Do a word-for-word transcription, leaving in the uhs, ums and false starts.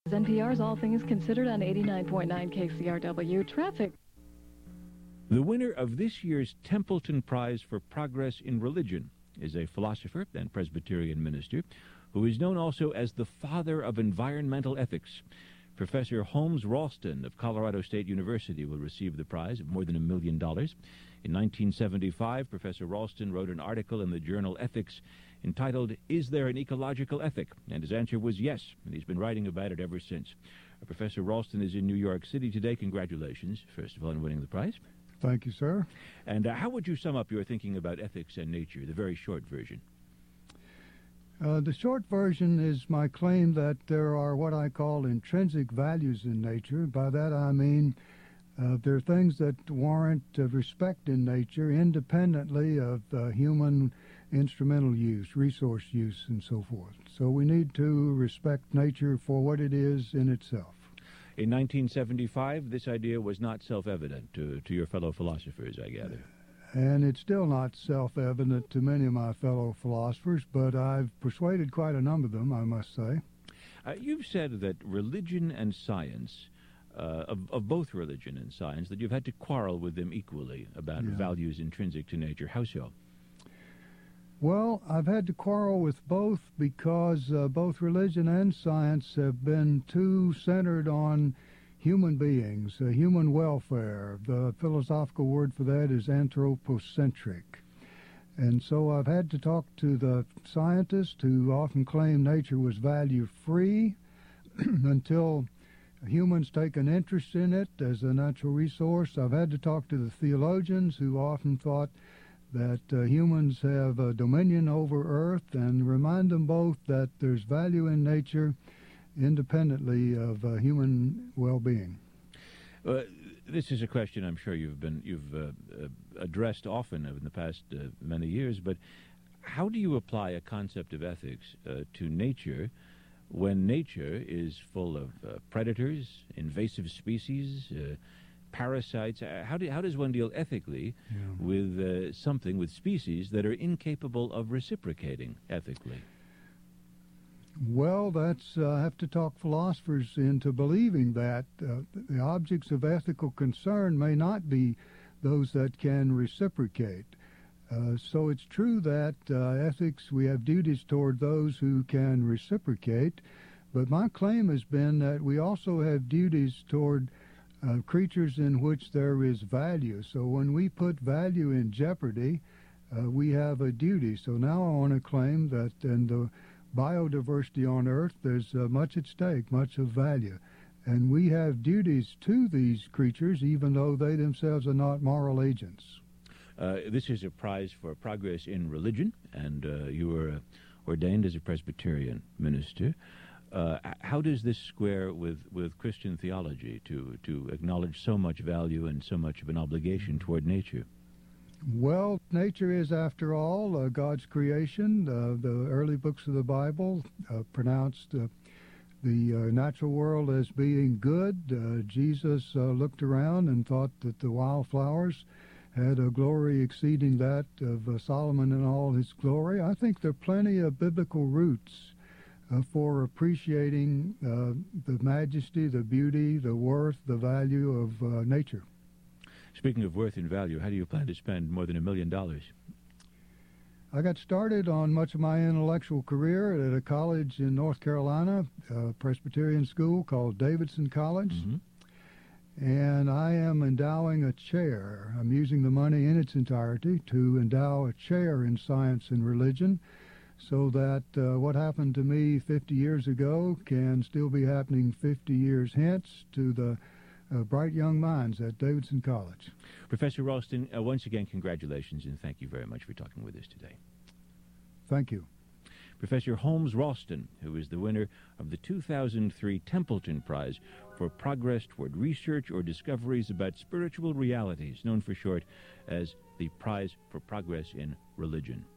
N P R's All Things Considered on eighty-nine point nine K C R W Traffic. The winner of this year's Templeton Prize for Progress in Religion is a philosopher and Presbyterian minister who is known also as the father of environmental ethics. Professor Holmes Ralston of Colorado State University will receive the prize of more than a million dollars. In nineteen seventy-five, Professor Ralston wrote an article in the journal Ethics entitled, "Is There an Ecological Ethic?" And his answer was yes, and he's been writing about it ever since. Uh, Professor Ralston is in New York City today. Congratulations, first of all, on winning the prize. Thank you, sir. And uh, how would you sum up your thinking about ethics and nature, the very short version? Uh, the short version is my claim that there are what I call intrinsic values in nature. By that I mean uh, there are things that warrant uh, respect in nature independently of uh, human instrumental use, resource use, and so forth. So we need to respect nature for what it is in itself. In nineteen seventy-five, this idea was not self-evident to, to your fellow philosophers, I gather. And it's still not self-evident to many of my fellow philosophers, but I've persuaded quite a number of them, I must say. Uh, you've said that religion and science, uh, of, of both religion and science, that you've had to quarrel with them equally about Yeah. values intrinsic to nature. How so? Well, I've had to quarrel with both because uh, both religion and science have been too centered on human beings, uh, human welfare. The philosophical word for that is anthropocentric. And so I've had to talk to the scientists who often claim nature was value-free until humans take an interest in it as a natural resource. I've had to talk to the theologians who often thought that uh, humans have uh, dominion over Earth, and remind them both that there's value in nature independently of uh, human well-being. Uh, this is a question I'm sure you've been you've uh, uh, addressed often in the past uh, many years, but how do you apply a concept of ethics uh, to nature when nature is full of uh, predators, invasive species, uh, parasites? Uh, how, do, how does one deal ethically Yeah. with uh, something, with species that are incapable of reciprocating ethically? Well, that's uh, I have to talk philosophers into believing that uh, the objects of ethical concern may not be those that can reciprocate. Uh, so it's true that uh, ethics, we have duties toward those who can reciprocate, but my claim has been that we also have duties toward uh, creatures in which there is value. So when we put value in jeopardy, uh, we have a duty. So now I want to claim that in the biodiversity on Earth, there's uh, much at stake, much of value. And we have duties to these creatures, even though they themselves are not moral agents. Uh, this is a prize for progress in religion, and uh, you were uh, ordained as a Presbyterian minister. Uh, how does this square with, with Christian theology to, to acknowledge so much value and so much of an obligation toward nature? Well, nature is, after all, uh, God's creation. Uh, the early books of the Bible uh, pronounced uh, the uh, natural world as being good. Uh, Jesus uh, looked around and thought that the wildflowers had a glory exceeding that of uh, Solomon in all his glory. I think there are plenty of biblical roots uh, for appreciating uh, the majesty, the beauty, the worth, the value of uh, nature. Speaking of worth and value, how do you plan to spend more than a million dollars? I got started on much of my intellectual career at a college in North Carolina, a Presbyterian school called Davidson College. Mm-hmm. And I am endowing a chair. I'm using the money in its entirety to endow a chair in science and religion so that uh, what happened to me fifty years ago can still be happening fifty years hence to the uh, bright young minds at Davidson College. Professor Ralston, uh, once again, congratulations, and thank you very much for talking with us today. Thank you. Professor Holmes Ralston, who is the winner of the two thousand three Templeton Prize for Progress Toward Research or Discoveries About Spiritual Realities, known for short as the Prize for Progress in Religion.